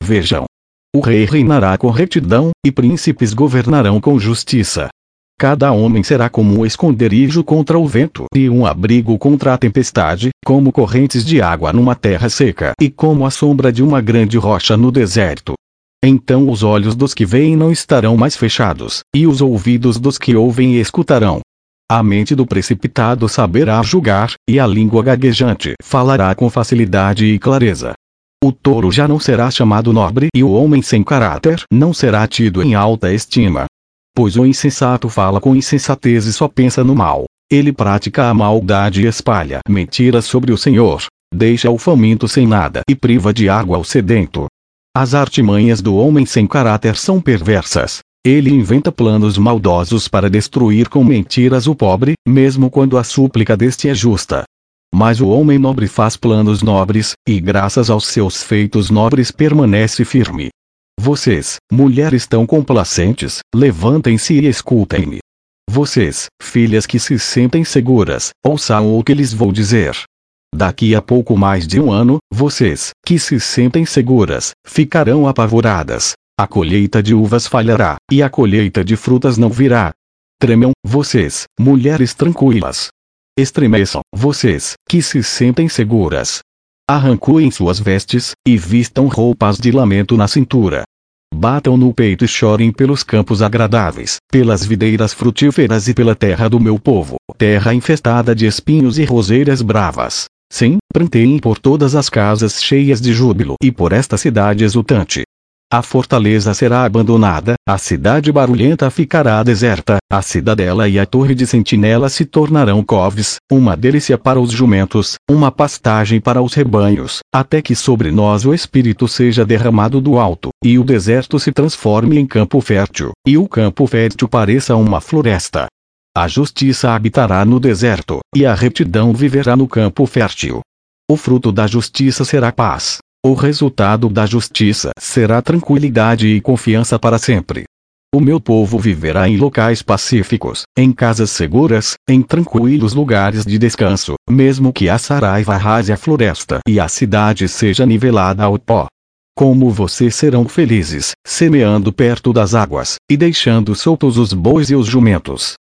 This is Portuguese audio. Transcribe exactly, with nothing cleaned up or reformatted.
Vejam. O rei reinará com retidão, e príncipes governarão com justiça. Cada homem será como um esconderijo contra o vento e um abrigo contra a tempestade, como correntes de água numa terra seca e como a sombra de uma grande rocha no deserto. Então os olhos dos que veem não estarão mais fechados, e os ouvidos dos que ouvem escutarão. A mente do precipitado saberá julgar, e a língua gaguejante falará com facilidade e clareza. O touro já não será chamado nobre e o homem sem caráter não será tido em alta estima. Pois o insensato fala com insensatez e só pensa no mal. Ele pratica a maldade e espalha mentiras sobre o Senhor. Deixa o faminto sem nada e priva de água ao sedento. As artimanhas do homem sem caráter são perversas. Ele inventa planos maldosos para destruir com mentiras o pobre, mesmo quando a súplica deste é justa. Mas o homem nobre faz planos nobres, e graças aos seus feitos nobres permanece firme. Vocês, mulheres tão complacentes, levantem-se e escutem-me. Vocês, filhas que se sentem seguras, ouçam o que lhes vou dizer. Daqui a pouco mais de um ano, vocês, que se sentem seguras, ficarão apavoradas. A colheita de uvas falhará, e a colheita de frutas não virá. Tremam, vocês, mulheres tranquilas. Estremeçam, vocês, que se sentem seguras. Arranquem suas vestes, e vistam roupas de lamento na cintura. Batam no peito e chorem pelos campos agradáveis, pelas videiras frutíferas e pela terra do meu povo, terra infestada de espinhos e roseiras bravas. Sim, pranteiem por todas as casas cheias de júbilo e por esta cidade exultante. A fortaleza será abandonada, a cidade barulhenta ficará deserta, a cidadela e a torre de sentinela se tornarão coves, uma delícia para os jumentos, uma pastagem para os rebanhos, até que sobre nós o Espírito seja derramado do alto, e o deserto se transforme em campo fértil, e o campo fértil pareça uma floresta. A justiça habitará no deserto, e a retidão viverá no campo fértil. O fruto da justiça será paz. O resultado da justiça será tranquilidade e confiança para sempre. O meu povo viverá em locais pacíficos, em casas seguras, em tranquilos lugares de descanso, mesmo que a saraiva arrase a floresta e a cidade seja nivelada ao pó. Como vocês serão felizes, semeando perto das águas, e deixando soltos os bois e os jumentos.